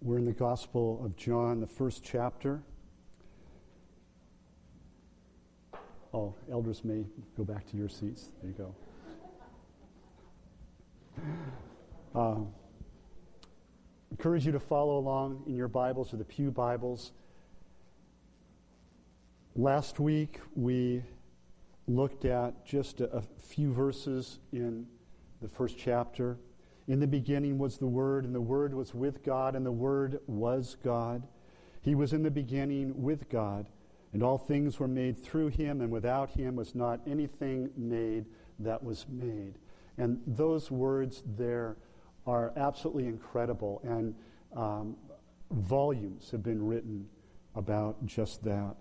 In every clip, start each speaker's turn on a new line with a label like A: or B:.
A: We're in the Gospel of John, the first chapter. Oh, elders may go back to your seats. There you go. Encourage you to follow along in your Bibles or the Pew Bibles. Last week we looked at just a few verses in the first chapter. In the beginning was the Word, and the Word was with God, and the Word was God. He was in the beginning with God, and all things were made through Him, and without Him was not anything made that was made. And those words there are absolutely incredible, and volumes have been written about just that.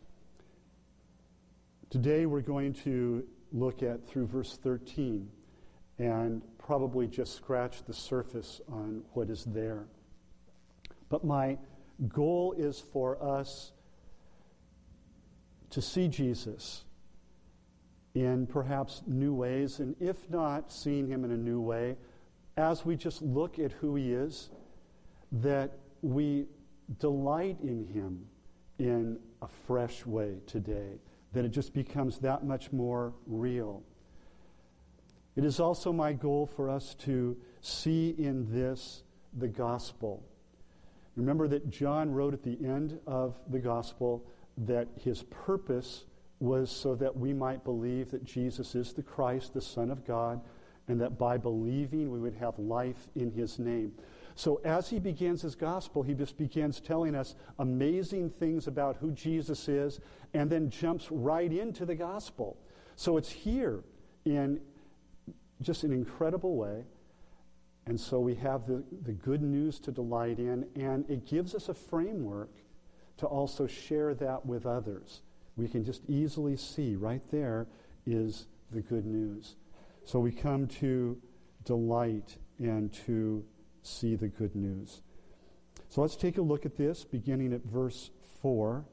A: Today we're going to look at through verse 13 and probably just scratch the surface on what is there. But my goal is for us to see Jesus in perhaps new ways, and if not seeing Him in a new way, as we just look at who He is, that we delight in Him in a fresh way today, that it just becomes that much more real. It is also my goal for us to see in this the gospel. Remember that John wrote at the end of the gospel that his purpose was so that we might believe that Jesus is the Christ, the Son of God, and that by believing we would have life in His name. So as he begins his gospel, he just begins telling us amazing things about who Jesus is, and then jumps right into the gospel. So it's here in just an incredible way. And so we have the good news to delight in, and it gives us a framework to also share that with others. We can just easily see right there is the good news. So we come to delight and to see the good news. So let's take a look at this, beginning at verse 4.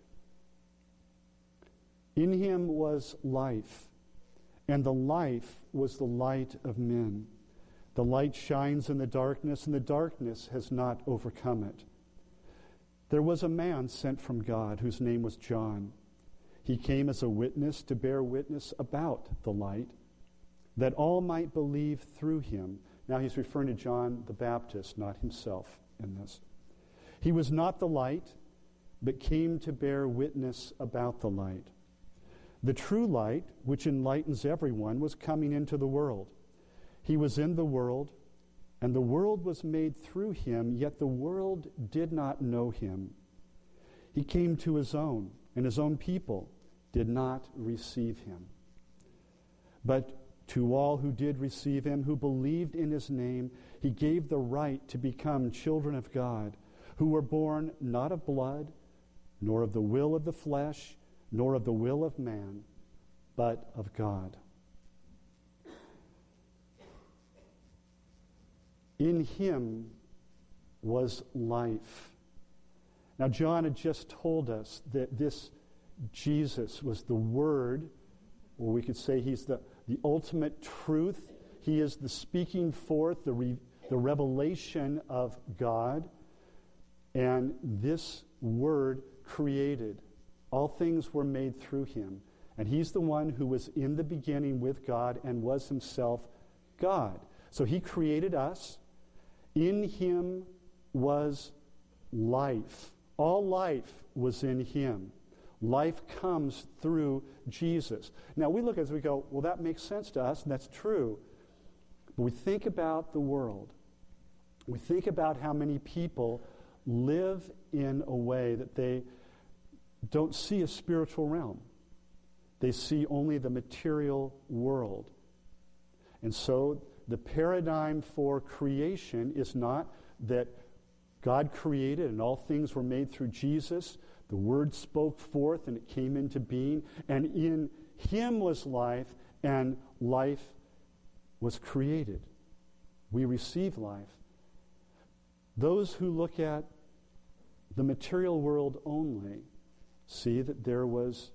A: In Him was life, and the life was the light of men. The light shines in the darkness, and the darkness has not overcome it. There was a man sent from God whose name was John. He came as a witness to bear witness about the light, that all might believe through him. Now he's referring to John the Baptist, not himself in this. He was not the light, but came to bear witness about the light. The true light, which enlightens everyone, was coming into the world. He was in the world, and the world was made through Him, yet the world did not know Him. He came to His own, and His own people did not receive Him. But to all who did receive Him, who believed in His name, He gave the right to become children of God, who were born not of blood, nor of the will of the flesh, nor of the will of man, but of God. In Him was life. Now, John had just told us that this Jesus was the Word, or we could say He's the ultimate truth. He is the speaking forth, the revelation of God. And this Word created. All things were made through Him. And He's the one who was in the beginning with God and was Himself God. So He created us. In Him was life. All life was in Him. Life comes through Jesus. Now we look as we go, well, that makes sense to us, and that's true. But we think about the world. We think about how many people live in a way that they don't see a spiritual realm. They see only the material world. And so the paradigm for creation is not that God created and all things were made through Jesus. The Word spoke forth and it came into being. And in Him was life, and life was created. We receive life. Those who look at the material world only see that there was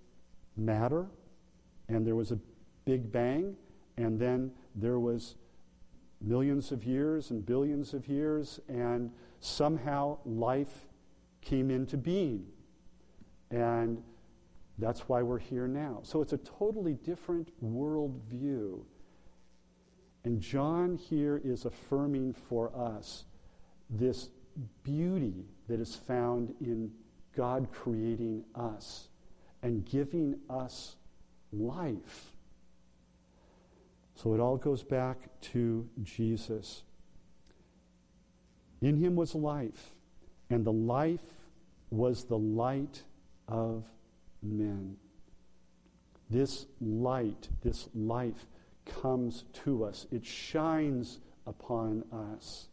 A: matter, and there was a Big Bang, and then there was millions of years and billions of years, and somehow life came into being. And that's why we're here now. So it's a totally different worldview. And John here is affirming for us this beauty that is found in God creating us and giving us life. So it all goes back to Jesus. In him was life, and the life was the light of men. This light, this life comes to us. It shines upon us.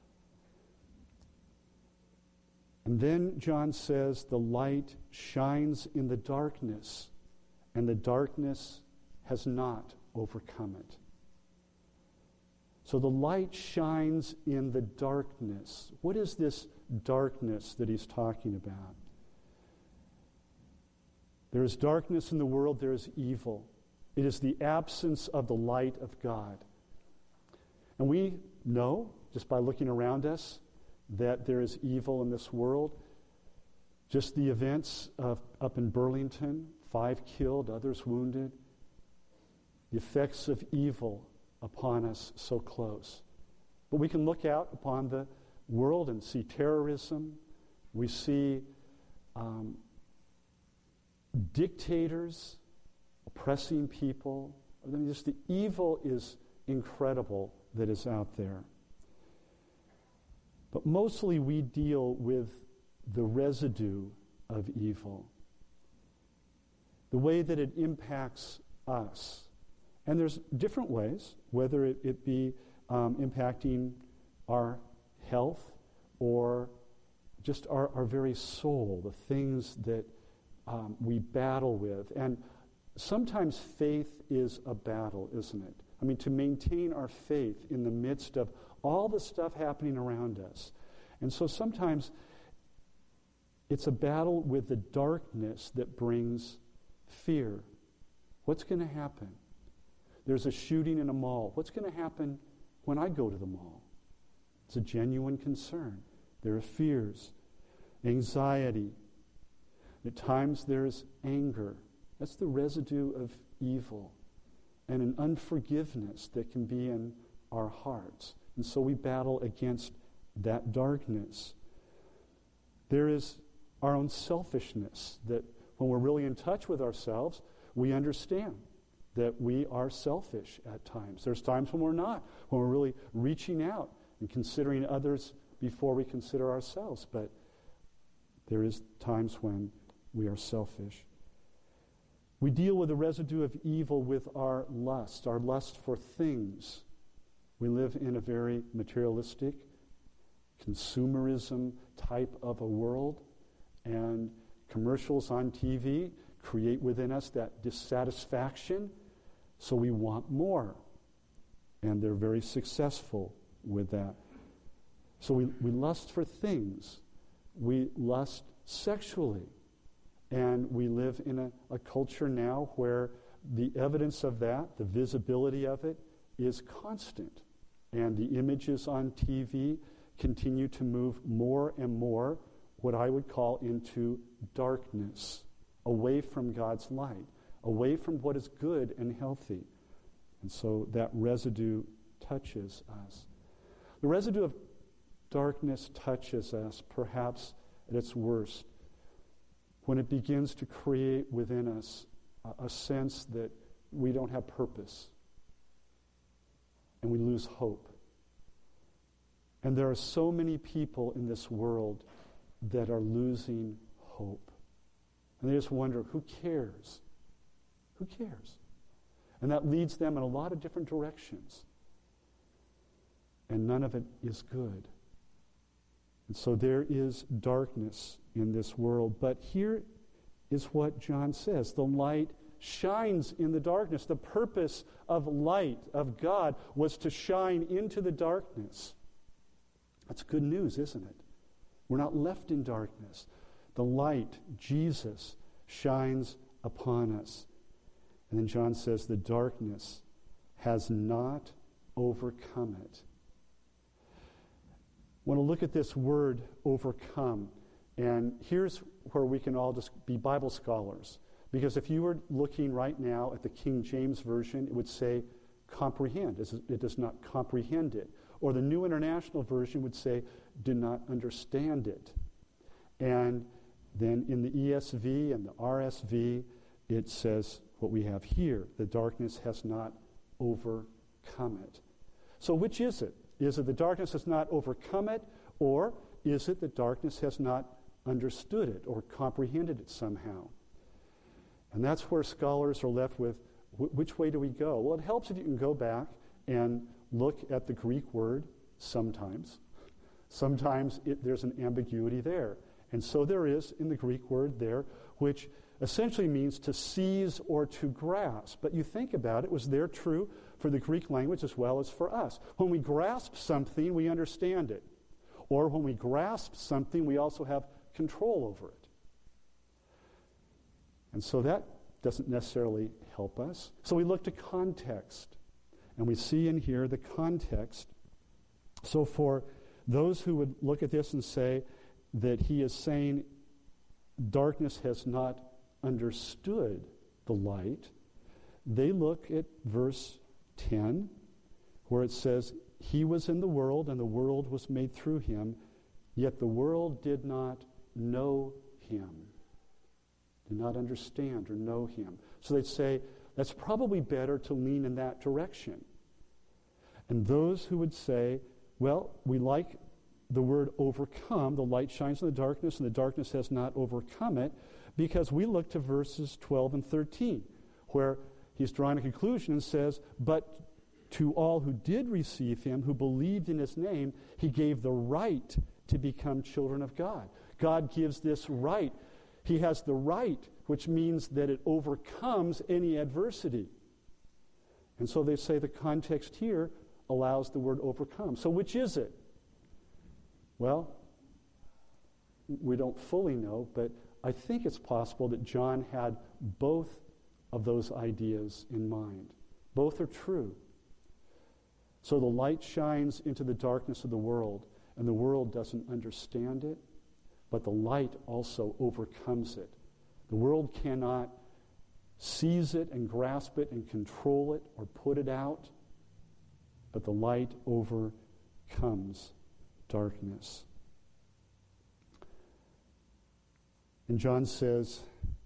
A: And then John says the light shines in the darkness, and the darkness has not overcome it. So the light shines in the darkness. What is this darkness that he's talking about? There is darkness in the world, there is evil. It is the absence of the light of God. And we know, just by looking around us, that there is evil in this world. Just the events up in Burlington, 5 killed, others wounded. The effects of evil upon us so close. But we can look out upon the world and see terrorism. We see dictators oppressing people. I mean, just the evil is incredible that is out there. But mostly we deal with the residue of evil, the way that it impacts us. And there's different ways, whether it be impacting our health or just our very soul, the things that we battle with. And sometimes faith is a battle, isn't it? I mean, to maintain our faith in the midst of all the stuff happening around us. And so sometimes it's a battle with the darkness that brings fear. What's going to happen? There's a shooting in a mall. What's going to happen when I go to the mall? It's a genuine concern. There are fears, anxiety. At times there's anger. That's the residue of evil. And an unforgiveness that can be in our hearts. And so we battle against that darkness. There is our own selfishness, that when we're really in touch with ourselves, we understand that we are selfish at times. There's times when we're not, when we're really reaching out and considering others before we consider ourselves. But there is times when we are selfish. We deal with the residue of evil with our lust for things. We live in a very materialistic, consumerism type of a world, and commercials on TV create within us that dissatisfaction, so we want more. And they're very successful with that. So we lust for things. We lust sexually. And we live in a culture now where the evidence of that, the visibility of it, is constant. And the images on TV continue to move more and more, what I would call, into darkness, away from God's light, away from what is good and healthy. And so that residue touches us. The residue of darkness touches us perhaps at its worst when it begins to create within us a sense that we don't have purpose and we lose hope. And there are so many people in this world that are losing hope. And they just wonder, who cares? Who cares? And that leads them in a lot of different directions. And none of it is good. And so there is darkness in this world. But here is what John says. The light shines in the darkness. The purpose of light, of God, was to shine into the darkness. That's good news, isn't it? We're not left in darkness. The light, Jesus, shines upon us. And then John says the darkness has not overcome it. I want to look at this word overcome. And here's where we can all just be Bible scholars. Because if you were looking right now at the King James Version, it would say comprehend. It does not comprehend it. Or the New International Version would say do not understand it. And then in the ESV and the RSV, it says what we have here. The darkness has not overcome it. So which is it? Is it the darkness has not overcome it, or is it the darkness has not understood it or comprehended it somehow? And that's where scholars are left with, which way do we go? Well, it helps if you can go back and look at the Greek word sometimes. Sometimes there's an ambiguity there. And so there is in the Greek word there, which essentially means to seize or to grasp. But you think about it, was there true for the Greek language as well as for us? When we grasp something, we understand it. Or when we grasp something, we also have control over it. And so that doesn't necessarily help us. So we look to context. And we see in here the context. So for those who would look at this and say that he is saying darkness has not understood the light, they look at verse 10, where it says, he was in the world, and the world was made through him, yet the world did not know him, did not understand or know him. So they'd say, that's probably better to lean in that direction. And those who would say, well, we like the word overcome, the light shines in the darkness, and the darkness has not overcome it, because we look to verses 12 and 13, where he's drawing a conclusion and says, but to all who did receive him, who believed in his name, he gave the right to become children of God. God gives this right. He has the right, which means that it overcomes any adversity. And so they say the context here allows the word overcome. So which is it? Well, we don't fully know, but I think it's possible that John had both of those ideas in mind. Both are true. So the light shines into the darkness of the world, and the world doesn't understand it, but the light also overcomes it. The world cannot seize it and grasp it and control it or put it out, but the light overcomes darkness. And John says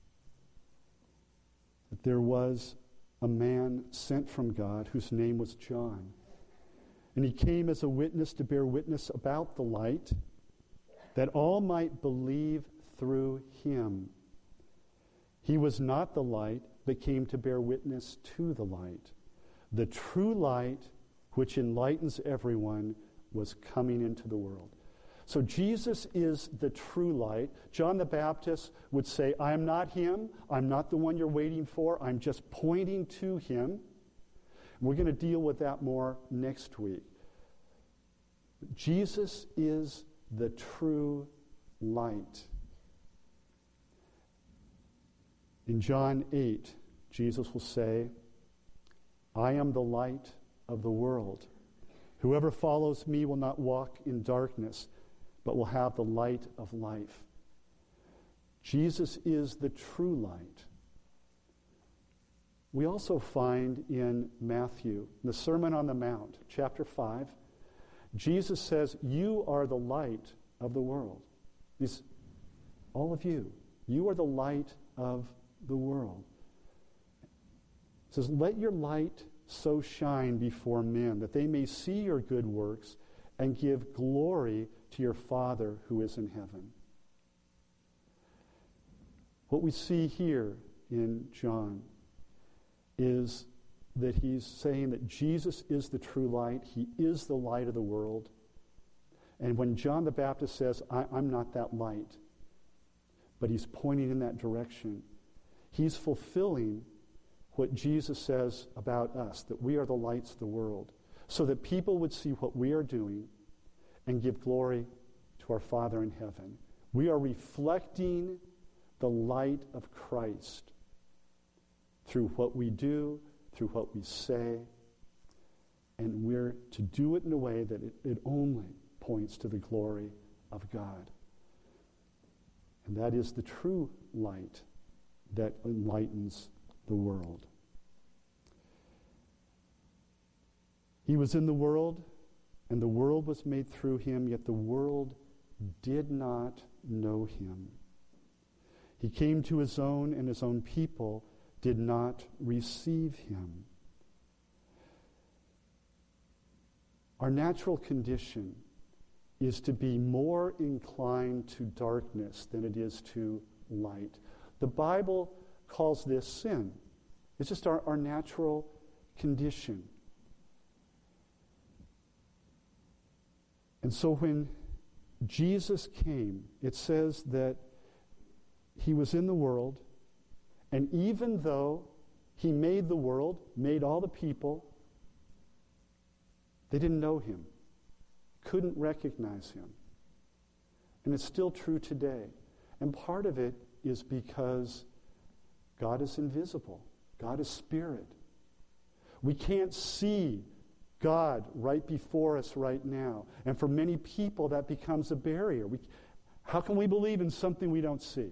A: that there was a man sent from God whose name was John. And he came as a witness to bear witness about the light, that all might believe through him. He was not the light, but came to bear witness to the light. The true light, which enlightens everyone, was coming into the world. So Jesus is the true light. John the Baptist would say, I am not him. I'm not the one you're waiting for. I'm just pointing to him. We're going to deal with that more next week. Jesus is the true light. In John 8, Jesus will say, I am the light of the world. Whoever follows me will not walk in darkness, but will have the light of life. Jesus is the true light. We also find in Matthew, the Sermon on the Mount, chapter 5, Jesus says, you are the light of the world. All of you are the light of the world. It says, let your light so shine before men that they may see your good works and give glory to your Father who is in heaven. What we see here in John is that he's saying that Jesus is the true light. He is the light of the world. And when John the Baptist says, I'm not that light, but he's pointing in that direction, he's fulfilling what Jesus says about us, that we are the lights of the world, so that people would see what we are doing and give glory to our Father in heaven. We are reflecting the light of Christ through what we do, through what we say, And we're to do it in a way that it only points to the glory of God. And that is the true light that enlightens the world. He was in the world, and the world was made through him, yet the world did not know him. He came to his own, and his own people did not receive him. Our natural condition is to be more inclined to darkness than it is to light. The Bible calls this sin. It's just our natural condition. And so when Jesus came, it says that he was in the world, and even though he made the world, made all the people, they didn't know him, couldn't recognize him. And it's still true today. And part of it is because God is invisible. God is spirit. We can't see God right before us right now. And for many people, that becomes a barrier. How can we believe in something we don't see?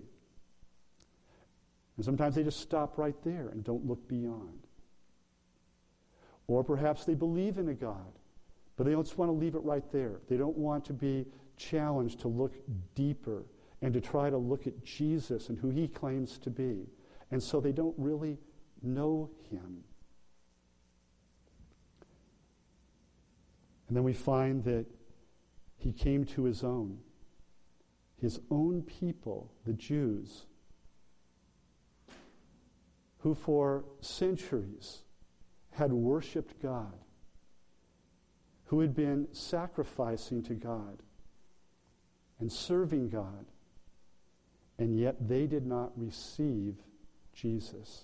A: And sometimes they just stop right there and don't look beyond. Or perhaps they believe in a God, but they just want to leave it right there. They don't want to be challenged to look deeper and to try to look at Jesus and who he claims to be. And so they don't really know him. And then we find that he came to his own people, the Jews, who for centuries had worshiped God, who had been sacrificing to God and serving God, and yet they did not receive Jesus.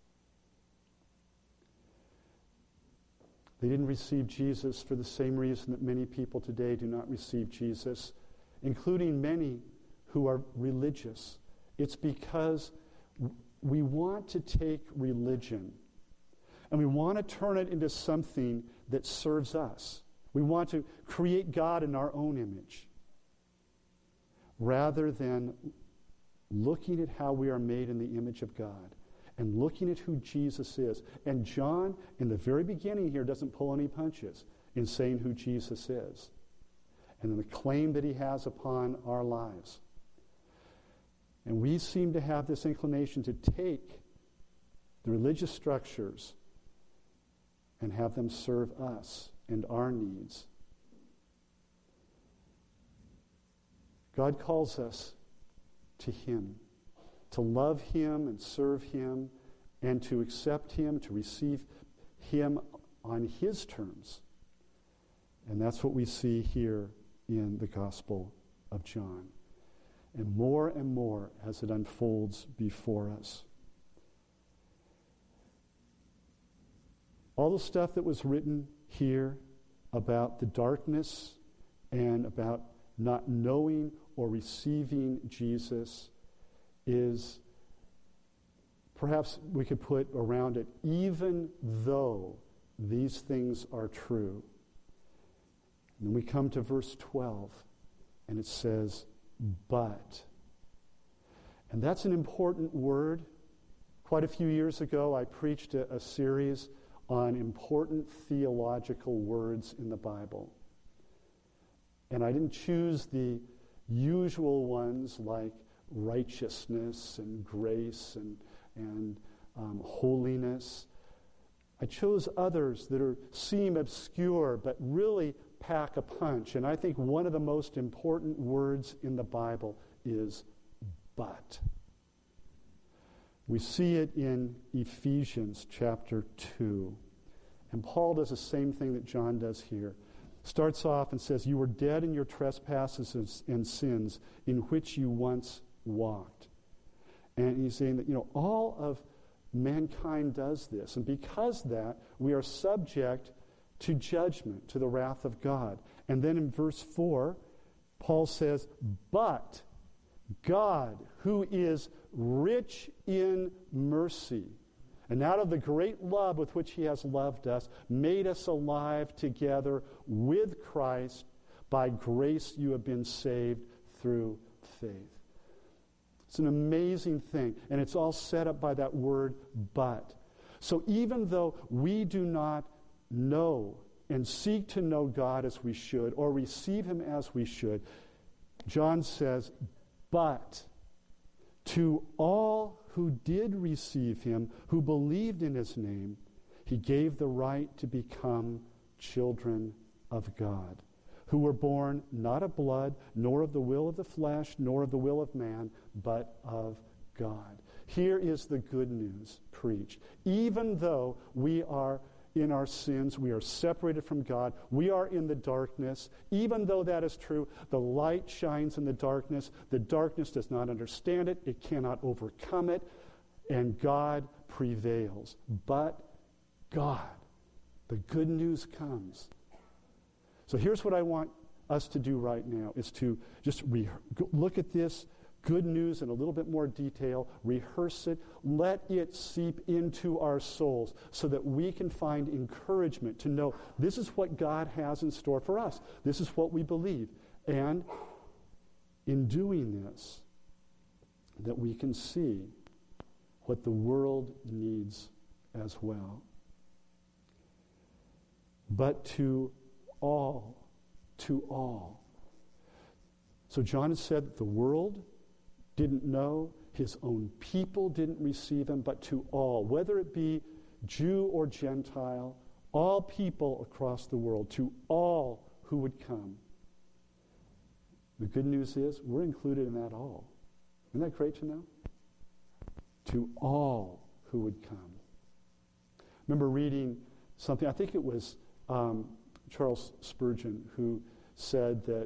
A: They didn't receive Jesus for the same reason that many people today do not receive Jesus, including many who are religious. It's because we want to take religion and we want to turn it into something that serves us. We want to create God in our own image rather than looking at how we are made in the image of God and looking at who Jesus is. And John, in the very beginning here, doesn't pull any punches in saying who Jesus is and the claim that he has upon our lives. And we seem to have this inclination to take the religious structures and have them serve us and our needs. God calls us to him, to love him and serve him, and to accept him, to receive him on his terms. And that's what we see here in the Gospel of John. And more as it unfolds before us. All the stuff that was written here about the darkness and about not knowing or receiving Jesus is, perhaps we could put around it, even though these things are true. And then we come to verse 12, and it says, but. And that's an important word. Quite a few years ago, I preached a series on important theological words in the Bible. And I didn't choose the usual ones like righteousness and grace and holiness. I chose others that seem obscure but really pack a punch. And I think one of the most important words in the Bible is but. We see it in Ephesians chapter 2. And Paul does the same thing that John does here. Starts off and says, you were dead in your trespasses and sins in which you once walked. And he's saying that, all of mankind does this. And because that, we are subject to judgment, to the wrath of God. And then in verse 4, Paul says, but God, who is rich in mercy. And out of the great love with which he has loved us, made us alive together with Christ. By grace you have been saved through faith. It's an amazing thing. And it's all set up by that word, but. So even though we do not know and seek to know God as we should, or receive him as we should, John says, but to all who did receive him, who believed in his name, he gave the right to become children of God, who were born not of blood, nor of the will of the flesh, nor of the will of man, but of God. Here is the good news preached. Even though we are in our sins, we are separated from God, we are in the darkness. Even though that is true, the light shines in the darkness. The darkness does not understand it. It cannot overcome it. And God prevails. But God, the good news comes. So here's what I want us to do right now, is to just look at this good news in a little bit more detail, rehearse it, let it seep into our souls so that we can find encouragement to know this is what God has in store for us. This is what we believe. And in doing this, that we can see what the world needs as well. But to all. So John has said that the world didn't know, his own people didn't receive him, but to all, whether it be Jew or Gentile, all people across the world, to all who would come. The good news is we're included in that all. Isn't that great to know? To all who would come. I remember reading something, I think it was Charles Spurgeon, who said that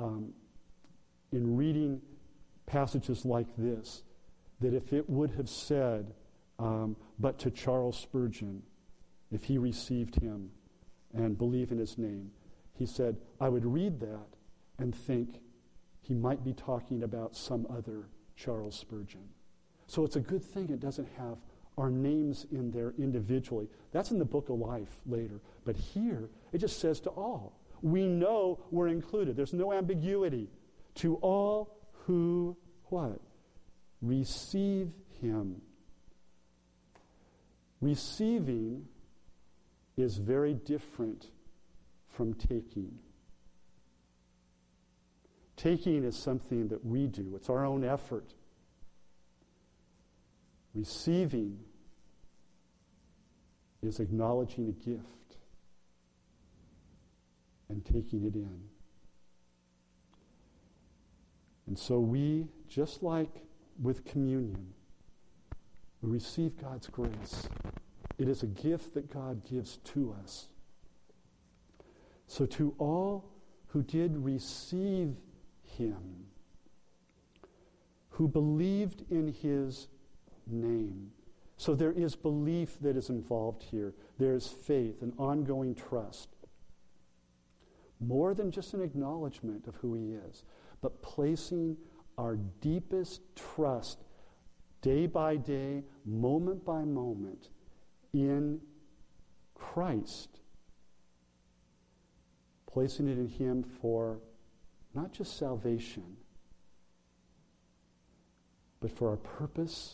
A: in reading passages like this, that if it would have said, but to Charles Spurgeon, if he received him and believed in his name, he said, I would read that and think he might be talking about some other Charles Spurgeon. So it's a good thing it doesn't have our names in there individually. That's in the book of life later. But here, it just says to all. We know we're included. There's no ambiguity. To all who, what? Receive him. Receiving is very different from taking. Taking is something that we do. It's our own effort. Receiving is acknowledging a gift and taking it in. And so we, just like with communion, we receive God's grace. It is a gift that God gives to us. So to all who did receive him, who believed in his name. So there is belief that is involved here. There is faith and ongoing trust. More than just an acknowledgement of who he is, but placing our deepest trust day by day, moment by moment, in Christ. Placing it in him for not just salvation, but for our purpose,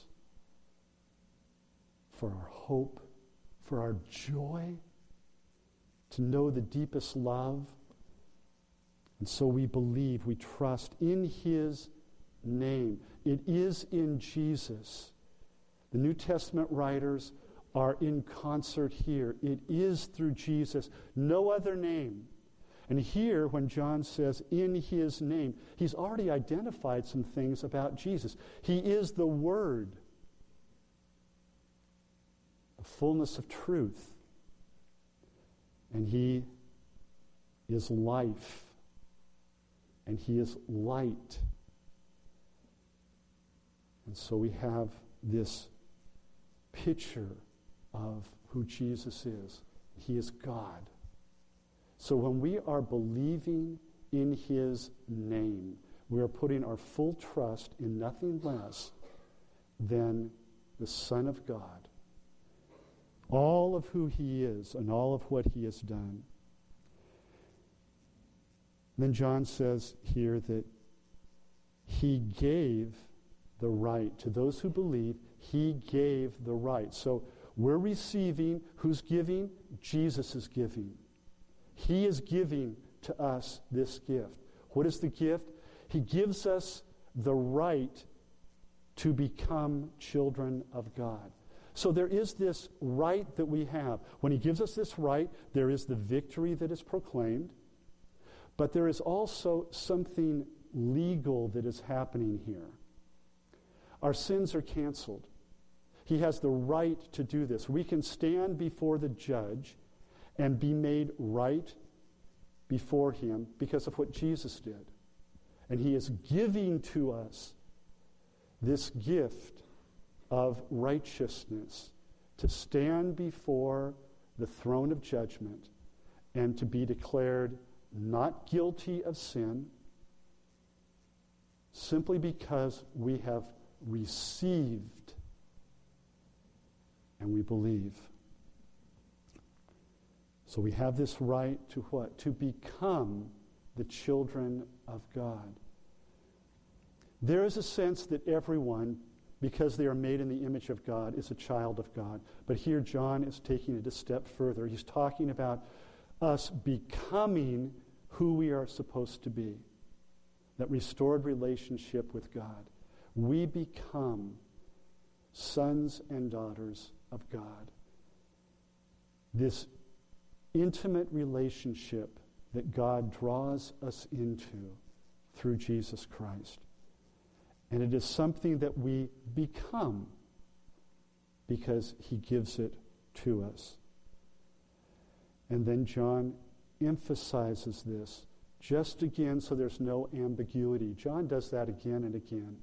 A: for our hope, for our joy, to know the deepest love. And so we believe, we trust in his name. It is in Jesus. The New Testament writers are in concert here. It is through Jesus, no other name. And here, when John says, in his name, he's already identified some things about Jesus. He is the Word, the fullness of truth. And he is life. And he is light. And so we have this picture of who Jesus is. He is God. So when we are believing in his name, we are putting our full trust in nothing less than the Son of God, all of who he is and all of what he has done. Then John says here that he gave the right to those who believe. He gave the right. So we're receiving. Who's giving? Jesus is giving. He is giving to us this gift. What is the gift? He gives us the right to become children of God. So there is this right that we have. When he gives us this right, there is the victory that is proclaimed, but there is also something legal that is happening here. Our sins are canceled. He has the right to do this. We can stand before the judge and be made right before him because of what Jesus did. And he is giving to us this gift of righteousness to stand before the throne of judgment and to be declared not guilty of sin simply because we have received and we believe. So we have this right to what? To become the children of God. There is a sense that everyone, because they are made in the image of God, is a child of God. But here John is taking it a step further. He's talking about us becoming who we are supposed to be. That restored relationship with God. We become sons and daughters of God. This intimate relationship that God draws us into through Jesus Christ. And it is something that we become because he gives it to us. And then John emphasizes this just again so there's no ambiguity. John does that again and again.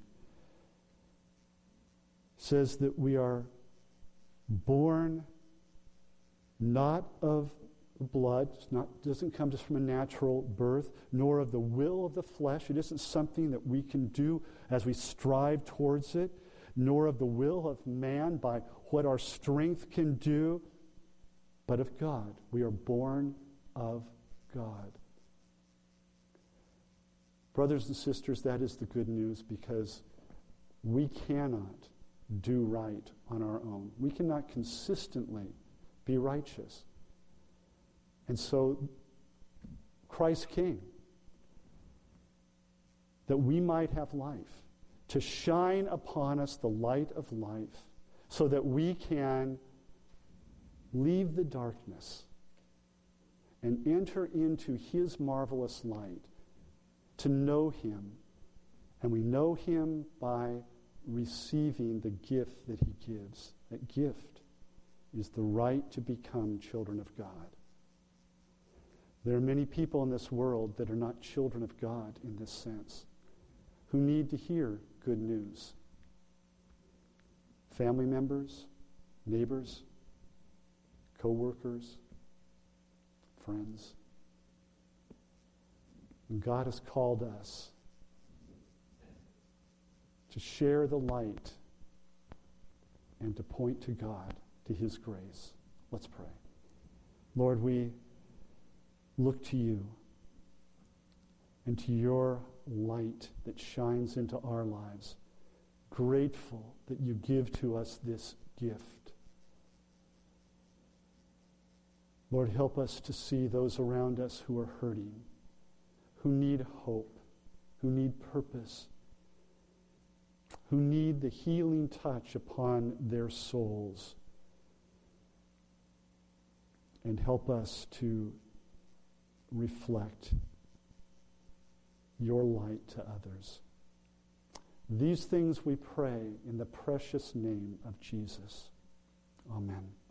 A: Says that we are born not of blood, doesn't come just from a natural birth, nor of the will of the flesh. It isn't something that we can do as we strive towards it, nor of the will of man by what our strength can do, but of God. We are born of God. Brothers and sisters, that is the good news, because we cannot do right on our own. We cannot consistently be righteous. And so Christ came that we might have life, to shine upon us the light of life, so that we can leave the darkness and enter into his marvelous light, to know him. And we know him by receiving the gift that he gives. That gift is the right to become children of God. There are many people in this world that are not children of God in this sense, who need to hear good news. Family members, neighbors, co-workers, friends. And God has called us to share the light and to point to God, to his grace. Let's pray. Lord, we look to you and to your light that shines into our lives. Grateful that you give to us this gift. Lord, help us to see those around us who are hurting, who need hope, who need purpose, who need the healing touch upon their souls. And help us to reflect your light to others. These things we pray in the precious name of Jesus. Amen.